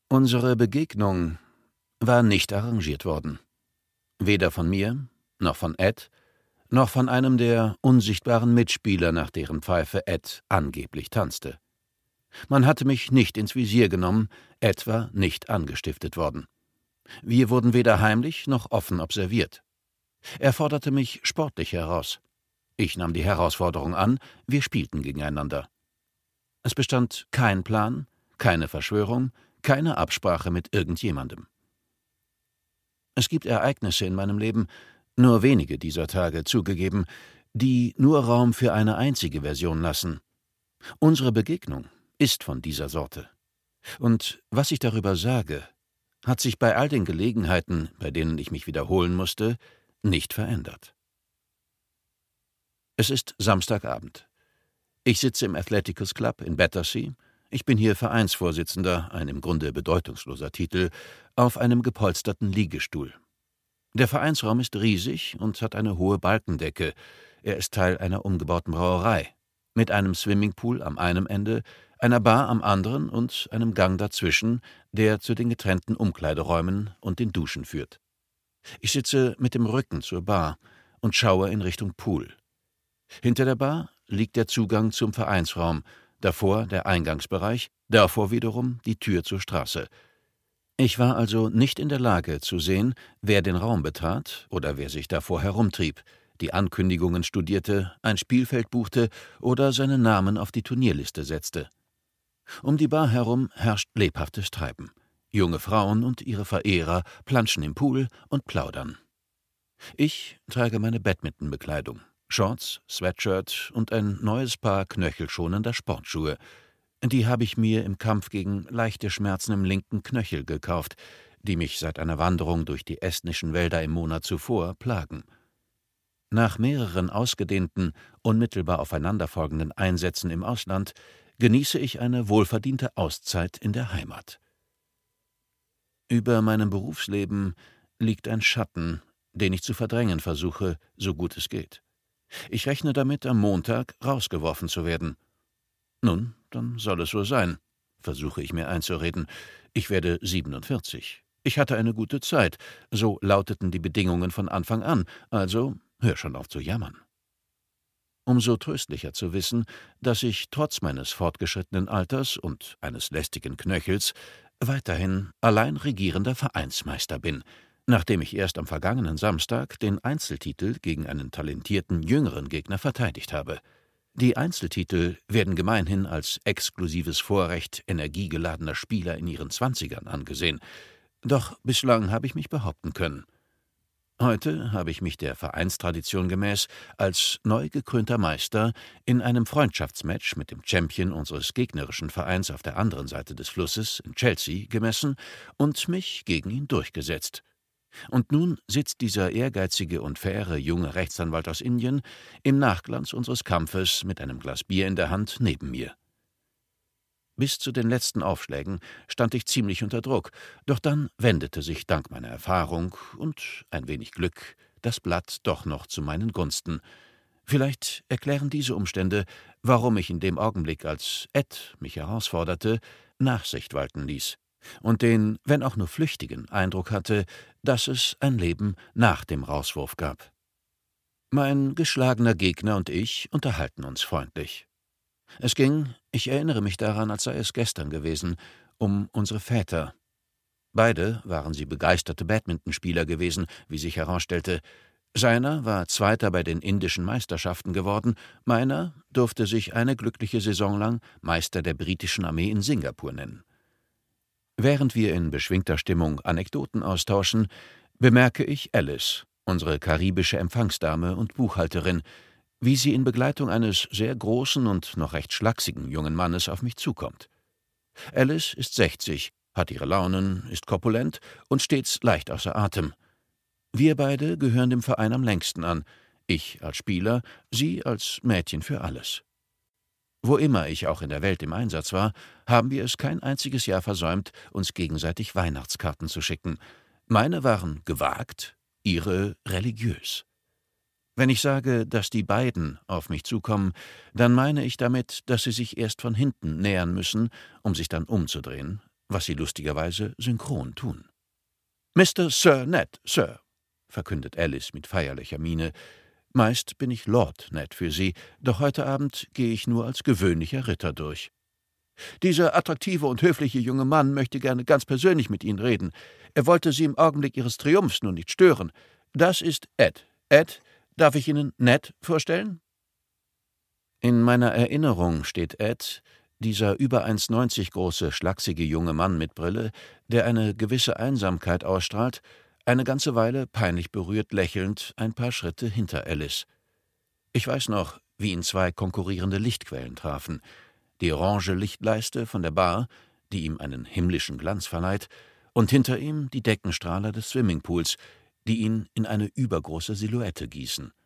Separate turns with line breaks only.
Unsere Begegnung war nicht arrangiert worden. Weder von mir, noch von Ed, noch von einem der unsichtbaren Mitspieler, nach deren Pfeife Ed angeblich tanzte. Man hatte mich nicht ins Visier genommen, Ed war nicht angestiftet worden. Wir wurden weder heimlich noch offen observiert. Er forderte mich sportlich heraus. Ich nahm die Herausforderung an, wir spielten gegeneinander. Es bestand kein Plan, keine Verschwörung, keine Absprache mit irgendjemandem. Es gibt Ereignisse in meinem Leben, nur wenige dieser Tage zugegeben, die nur Raum für eine einzige Version lassen. Unsere Begegnung ist von dieser Sorte. Und was ich darüber sage, hat sich bei all den Gelegenheiten, bei denen ich mich wiederholen musste, nicht verändert. Es ist Samstagabend. Ich sitze im Athleticus Club in Battersea. Ich bin hier Vereinsvorsitzender, ein im Grunde bedeutungsloser Titel, auf einem gepolsterten Liegestuhl. Der Vereinsraum ist riesig und hat eine hohe Balkendecke. Er ist Teil einer umgebauten Brauerei, mit einem Swimmingpool am einen Ende, einer Bar am anderen und einem Gang dazwischen, der zu den getrennten Umkleideräumen und den Duschen führt. Ich sitze mit dem Rücken zur Bar und schaue in Richtung Pool. Hinter der Bar liegt der Zugang zum Vereinsraum, davor der Eingangsbereich, davor wiederum die Tür zur Straße. Ich war also nicht in der Lage zu sehen, wer den Raum betrat oder wer sich davor herumtrieb, die Ankündigungen studierte, ein Spielfeld buchte oder seinen Namen auf die Turnierliste setzte. Um die Bar herum herrscht lebhaftes Treiben. Junge Frauen und ihre Verehrer planschen im Pool und plaudern. Ich trage meine Badmintonbekleidung, Shorts, Sweatshirt und ein neues Paar knöchelschonender Sportschuhe. Die habe ich mir im Kampf gegen leichte Schmerzen im linken Knöchel gekauft, die mich seit einer Wanderung durch die estnischen Wälder im Monat zuvor plagen. Nach mehreren ausgedehnten, unmittelbar aufeinanderfolgenden Einsätzen im Ausland genieße ich eine wohlverdiente Auszeit in der Heimat. Über meinem Berufsleben liegt ein Schatten, den ich zu verdrängen versuche, so gut es geht. Ich rechne damit, am Montag rausgeworfen zu werden. Nun, dann soll es so sein, versuche ich mir einzureden. Ich werde 47. Ich hatte eine gute Zeit, so lauteten die Bedingungen von Anfang an, also hör schon auf zu jammern. Umso tröstlicher zu wissen, dass ich trotz meines fortgeschrittenen Alters und eines lästigen Knöchels weiterhin allein regierender Vereinsmeister bin, nachdem ich erst am vergangenen Samstag den Einzeltitel gegen einen talentierten jüngeren Gegner verteidigt habe. Die Einzeltitel werden gemeinhin als exklusives Vorrecht energiegeladener Spieler in ihren 20ern angesehen. Doch bislang habe ich mich behaupten können. Heute habe ich mich der Vereinstradition gemäß als neu gekrönter Meister in einem Freundschaftsmatch mit dem Champion unseres gegnerischen Vereins auf der anderen Seite des Flusses in Chelsea gemessen und mich gegen ihn durchgesetzt. Und nun sitzt dieser ehrgeizige und faire junge Rechtsanwalt aus Indien im Nachglanz unseres Kampfes mit einem Glas Bier in der Hand neben mir. Bis zu den letzten Aufschlägen stand ich ziemlich unter Druck, doch dann wendete sich dank meiner Erfahrung und ein wenig Glück das Blatt doch noch zu meinen Gunsten. Vielleicht erklären diese Umstände, warum ich in dem Augenblick, als Ed mich herausforderte, Nachsicht walten ließ und den, wenn auch nur flüchtigen, Eindruck hatte, dass es ein Leben nach dem Rauswurf gab. Mein geschlagener Gegner und ich unterhalten uns freundlich. Es ging, ich erinnere mich daran, als sei es gestern gewesen, um unsere Väter. Beide waren sie begeisterte Badmintonspieler gewesen, wie sich herausstellte. Seiner war Zweiter bei den indischen Meisterschaften geworden, meiner durfte sich eine glückliche Saison lang Meister der britischen Armee in Singapur nennen. Während wir in beschwingter Stimmung Anekdoten austauschen, bemerke ich Alice, unsere karibische Empfangsdame und Buchhalterin, wie sie in Begleitung eines sehr großen und noch recht schlachsigen jungen Mannes auf mich zukommt. Alice ist 60, hat ihre Launen, ist korpulent und stets leicht außer Atem. Wir beide gehören dem Verein am längsten an, ich als Spieler, sie als Mädchen für alles. Wo immer ich auch in der Welt im Einsatz war, haben wir es kein einziges Jahr versäumt, uns gegenseitig Weihnachtskarten zu schicken. Meine waren gewagt, ihre religiös. Wenn ich sage, dass die beiden auf mich zukommen, dann meine ich damit, dass sie sich erst von hinten nähern müssen, um sich dann umzudrehen, was sie lustigerweise synchron tun. »Mr. Sir Ned, Sir«, verkündet Alice mit feierlicher Miene. »Meist bin ich Lord Ned für Sie, doch heute Abend gehe ich nur als gewöhnlicher Ritter durch. Dieser attraktive und höfliche junge Mann möchte gerne ganz persönlich mit Ihnen reden. Er wollte Sie im Augenblick Ihres Triumphs nur nicht stören. Das ist Ed. Ed, darf ich Ihnen Ned vorstellen?« In meiner Erinnerung steht Ed, dieser über 1,90 große, schlachsige junge Mann mit Brille, der eine gewisse Einsamkeit ausstrahlt, eine ganze Weile peinlich berührt lächelnd ein paar Schritte hinter Alice. Ich weiß noch, wie ihn 2 konkurrierende Lichtquellen trafen. Die orange Lichtleiste von der Bar, die ihm einen himmlischen Glanz verleiht, und hinter ihm die Deckenstrahler des Swimmingpools, die ihn in eine übergroße Silhouette gießen.